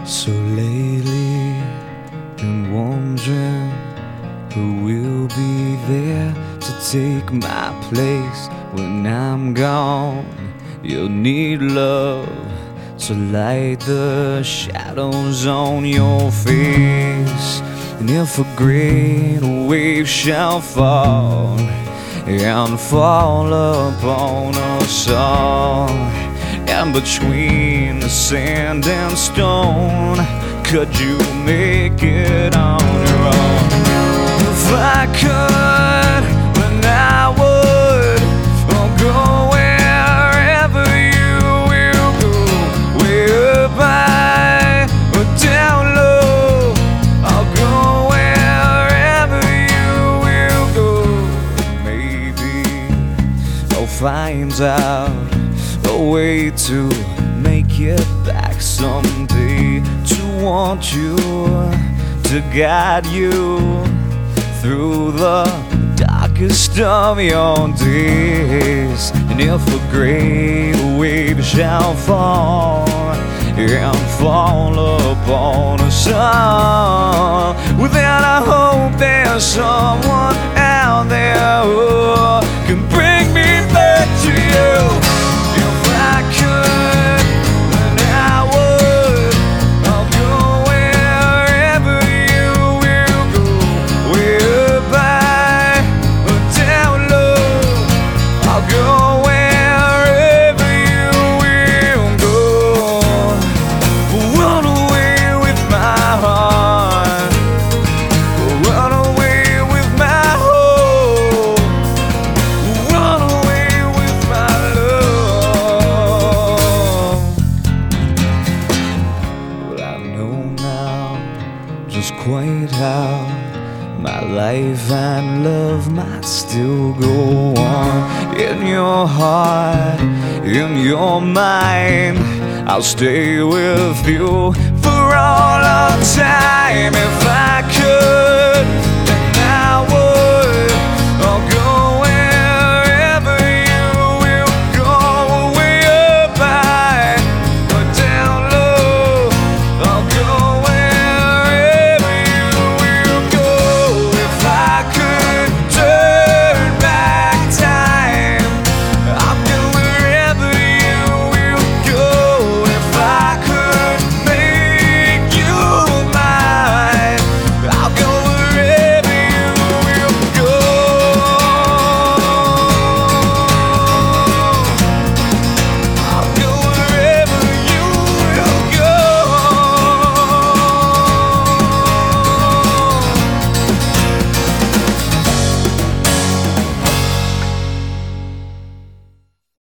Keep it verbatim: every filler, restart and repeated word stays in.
So lately, been wondering who will be there to take my place when I'm gone. You'll need love to light the shadows on your face. And if a great wave shall fall and fall upon us all, and between the sand and stone, could you make it on your own? If I could, then I would. I'll go wherever you will go, way up high or down low. I'll go wherever you will go. Maybe I'll find out a way to make it back someday, to want you, to guide you through the darkest of your days. And if a great wave shall fall and fall upon us all, well then I hope there's someone out there who can bring me back to you. Just quite how my life and love might still go on. In your heart, in your mind, I'll stay with you for all of time. If I could,